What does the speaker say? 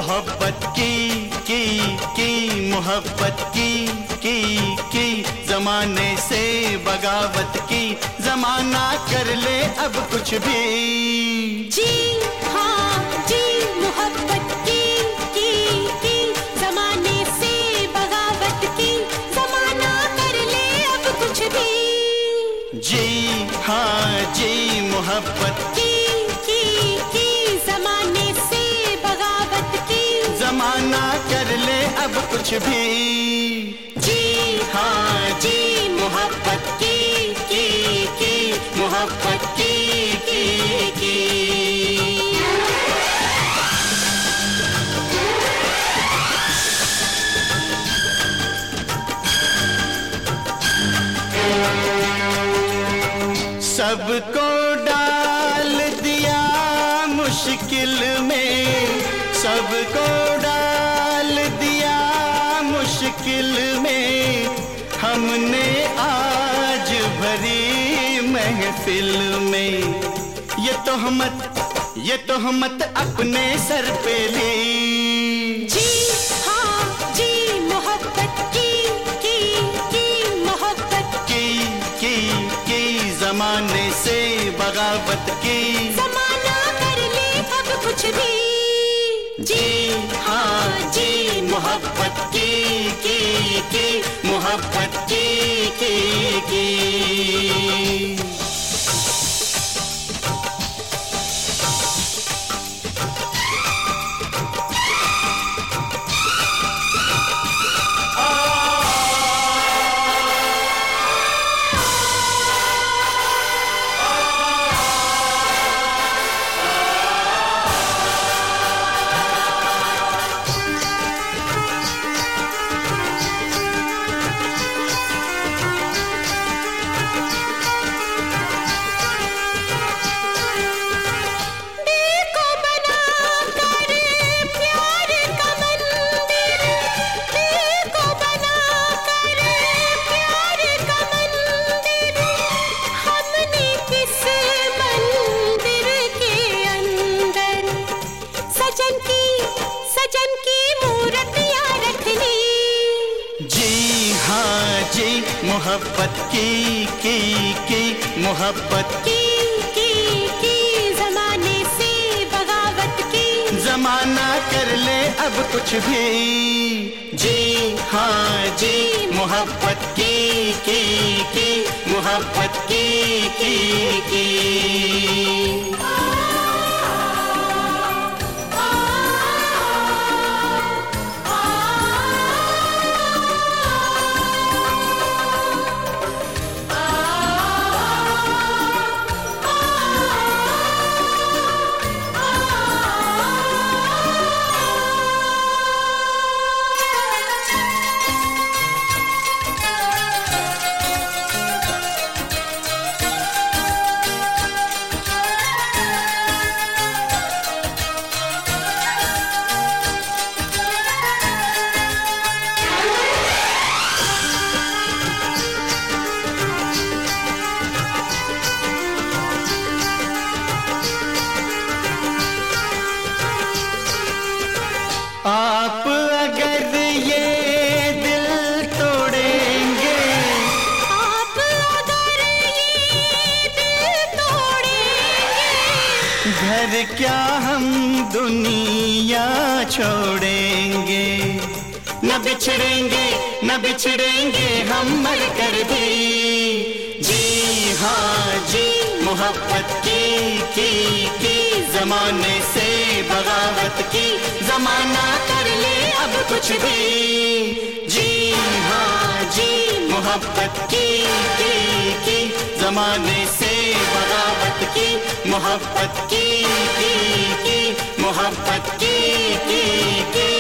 मोहब्बत की मोहब्बत की जमाने से बगावत की, जमाना कर ले अब कुछ भी। जी हाँ जी, मोहब्बत की जमाने से बगावत की, जमाना कर ले अब कुछ भी। जी हाँ जी, मोहब्बत की जमाने से बगावत की, जमाना कर ले अब कुछ भी। जी हाँ जी, मोहब्बत की मोहब्बत की। सबको डाल दिया मुश्किल में, सबको डाल दिया मुश्किल में, हमने आज भरी महफिल में। ये तोहमत अपने सर पे ली। जी हाँ जी, मोहब्बत की मोहब्बत की जमाने से बगावत की, जमाना कर ले अब कुछ भी। जी हाँ जी, मोहब्बत की मोहब्बत की। सजन की मूर्तियां रख ली। जी हाँ जी, मोहब्बत की मोहब्बत की जमाने से बगावत की, जमाना कर ले अब कुछ भी। जी हाँ जी, मोहब्बत की मोहब्बत की। आप अगर ये दिल तोड़ेंगे, आप अगर ये दिल तोड़ेंगे, घर क्या हम दुनिया छोड़ेंगे। न बिछड़ेंगे हम मर कर भी। जी हाँ जी, मोहब्बत की जमाने से बगावत की, जमाना कर ले अब कुछ भी। जी हाँ जी, मोहब्बत की जमाने से बगावत की, मोहब्बत की मोहब्बत की।